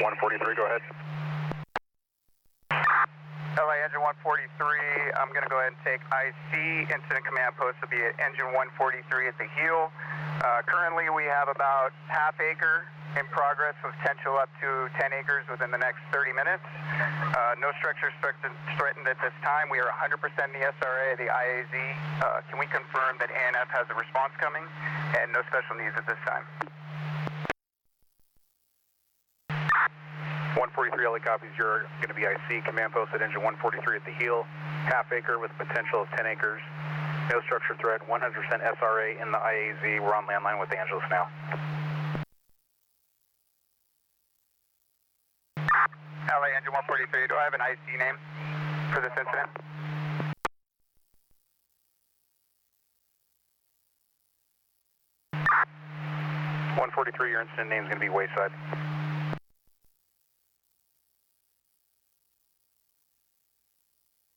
143, go ahead. LA engine 143, I'm going to go ahead and take IC. Incident command post will be at engine 143 at the heel. Currently we have about half acre in progress with potential up to 10 acres within the next 30 minutes. No structures threatened at this time. We are 100% in the SRA, the IAZ. Can we confirm that ANF has a response coming and no special needs at this time? 143 LA copies, you're going to be IC, command post at engine 143 at the heel, half acre with potential of 10 acres, no structure threat, 100% SRA in the IAZ. We're on landline with Angeles now. LA engine 143, do I have an IC name for this incident? 143, your incident name is going to be Wayside.